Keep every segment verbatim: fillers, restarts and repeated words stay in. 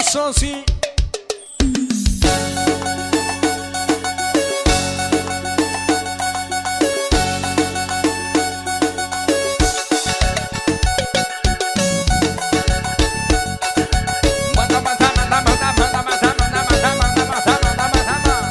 sozinho. Manda, manda, manda, manda, manda, manda, manda, manda, manda, manda, manda.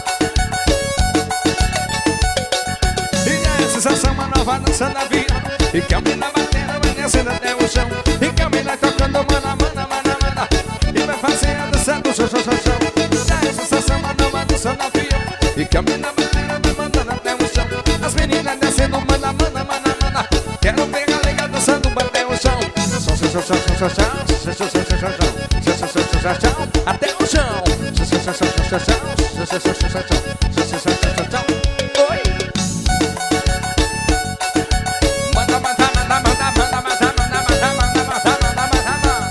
E a sensação, uma nova dança na vida. E caminha batendo, vai descendo até o chão. E caminha tocando, mana, mana, mana, mana. E vai fazer a dança do chão, chão, chão, chão. E a sensação, uma nova dança na vida. E caminha batendo, vai mandando até o chão. As meninas descendo, mana, mana, mana, mana. Quero pegar a liga dançando, bater o chão. Chão, chão, chão, chão, chão, chão, chão, chão, chão, chão, chão, chão. Até o chão. Oi. Manda, manda, manda, manda, manda, manda, manda, manda, manda, manda, manda.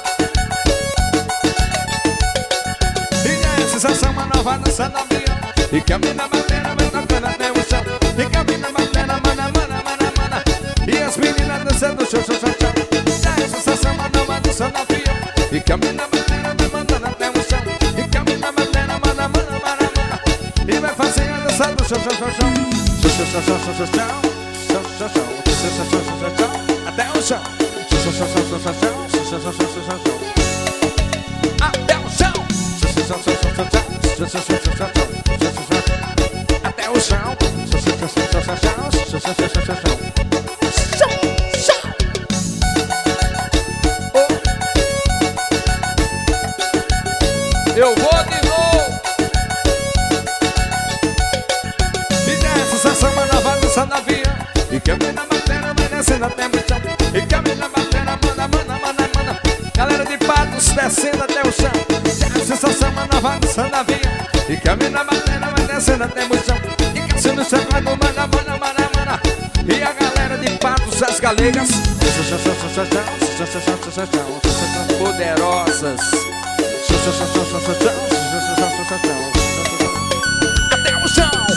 E a sensação, uma nova dança na vida. E caminha batendo, vai tocando até o chão. E caminha batendo, mana, mana, mana, mana. E as meninas dançando, chão, chão, chão, chão. E a sensação, uma nova dança na vida. E caminha batendo, vai mandando até o chão. E caminha batendo, mana, mana, mana, mana. E vai fazer a dança do chão, chão, chão, chão. Chão, chão, chão, chão, chão, chão, chão. Chão, chão, chão, chão, chão, chão, chão, chão. Até o chão. Chão, chão, chão, chão, chão, chão, chão, chão, chão, chão, chão, chão. Até o chão. Chão, chão, chão, chão, chão, chão, chão, chão, chão, chão, chão, chão. Até o chão. Chão, chão, chão, chão, chão, chão, chão, chão, chão, chão, chão. Chão, chão. Eu vou de novo. E dessa sensação, uma nova dança na via. E caminha batendo, vai descendo até o chão. E caminha batendo, mana, mana, mana, mana. Galera de Patos descendo até o chão. E dessa sensação, uma nova dança na via. E caminha batendo, vai descendo até o chão. E caçando o chão, mana, mana, mana, mana. E a galera de Patos, as galegas poderosas. Até o chão.